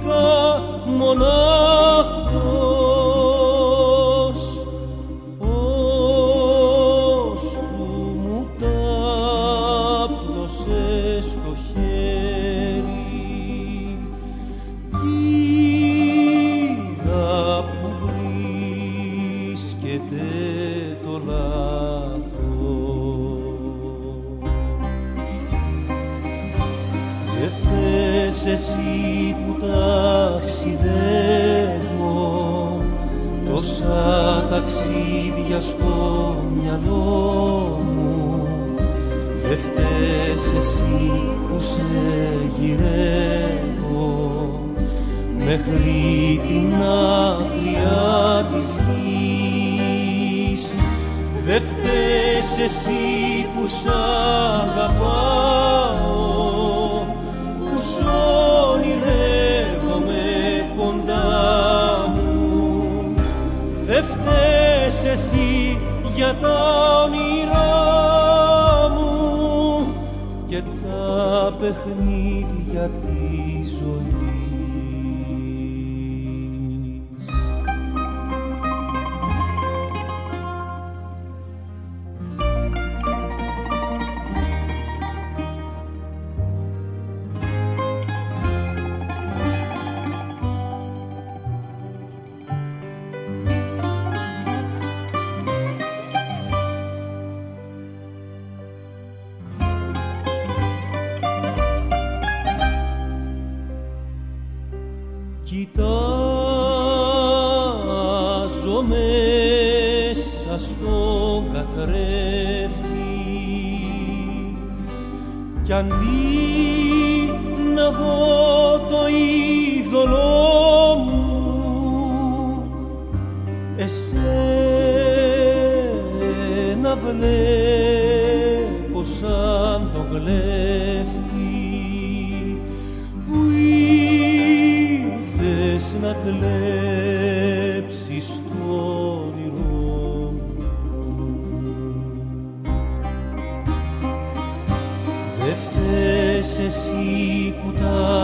κοιμήθηκα μονάχος ως που μου τάπλωσε στο χέρι κι είδα που βρίσκεται το λάθος. Δε φταίς εσύ που ταξιδεύω τόσα ταξίδια στο μυαλό μου. Δε φταίς εσύ που σε γυρεύω μέχρι την άκρια της γης. Δε φταίς εσύ που σ' αγαπάω, που σ' ονειρεύομαι κοντά μου. Δε φταίς εσύ για τα όνειρά μου και τα παιχνίδια της ζωής. Κοιτάζω μέσα στον καθρέφτη κι αντί να δω το είδωλό μου, εσένα βλέπω σαν τον κλέφτη που ήρθες να κλέψεις το όνειρό μου. Δε φταίς εσύ που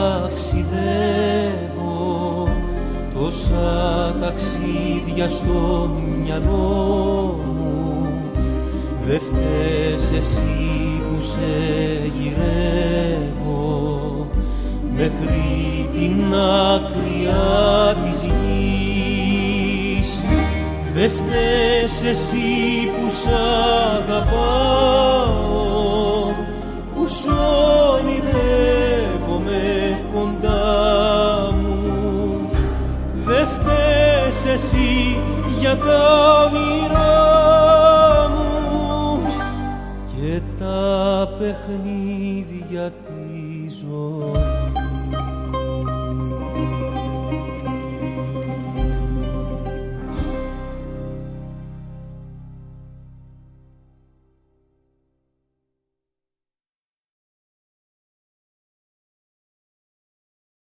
ταξιδεύω τόσα ταξίδια στο μυαλό μου. Δε φταίς εσύ που σε γυρεύω μέχρι την άκρια της γης. Δε φταίς εσύ που σ' αγαπάω, που σ' ονειρεύομαι κοντά μου. Δε φταίς εσύ για τα όνειρά μου και τα παιχνίδια της ζωής.